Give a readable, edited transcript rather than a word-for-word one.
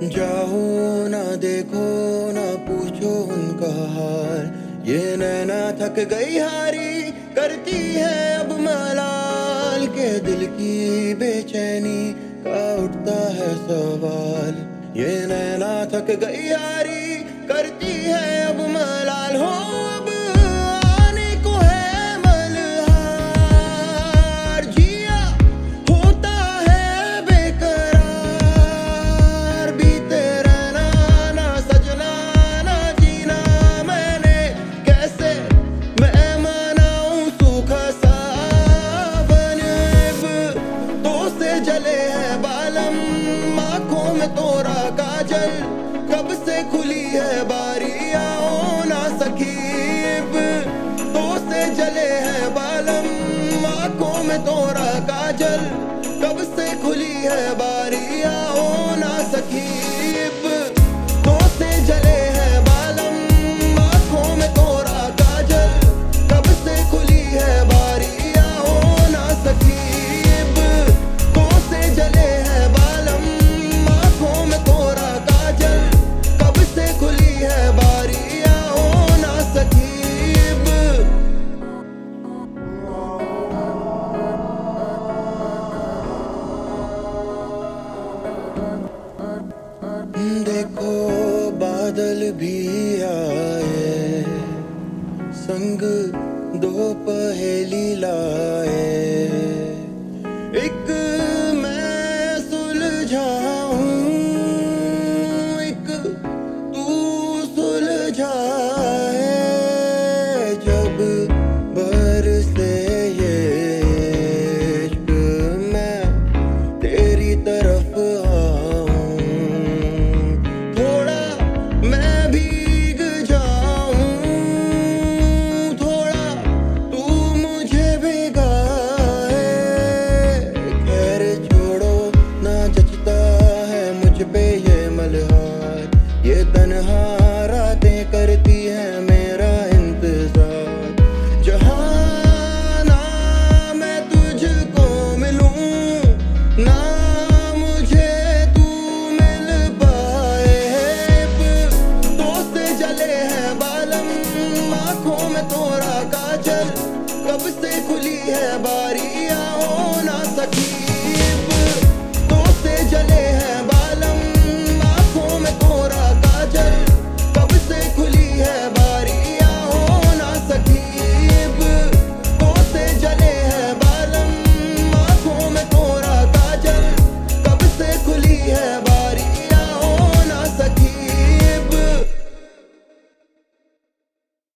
जाओ ना देखो ना पूछो उनका हाल, ये नैना थक गई हारी करती है अब मलाल के दिल की बेचैनी का उठता है सवाल। ये नैना थक गई हारी करती है अब मलाल हो अब आने को है मल्हार, जिया होता है बेकरार, बीते रहना ना सजना ना जीना मैंने कैसे मैं मनाऊं सूखा सावन। तो से जले है बालम आँखों में तोरा काजल, कब से खुली है बारियां ओ ना सखी। तो से जले है बालम आँखों में तोरा काजल, कब से खुली है बारियां ओ ना सखी। तो से जले है बालम आँखों में तोरा काजल, कब से खुली है बारियां ओ ना सखी। तो से जले है बालम आँखों में तोरा काजल, कब से खुली है बारियां ओ ना सखी। देखो बादल भी आए, संग दो पहेली लाए, एक मैं सुलझाऊं एक तू सुलझाए। जब बरसे ये इश्क मैं तेरी तरफ आऊं, थोड़ा मैं भीग जाऊं, थोड़ा तू मुझे भिगाए। खैर छोड़ो ना जचता है मुझ पे ये मल्हार, ये तन्हा रातें करती है मेरा इंतजार। जहाँ ना मैं तुझको मिलूं ना मुझे तू मिल पाए। तो से जले है बालम आँखों में तोरा काजल, कब से खुली है बारी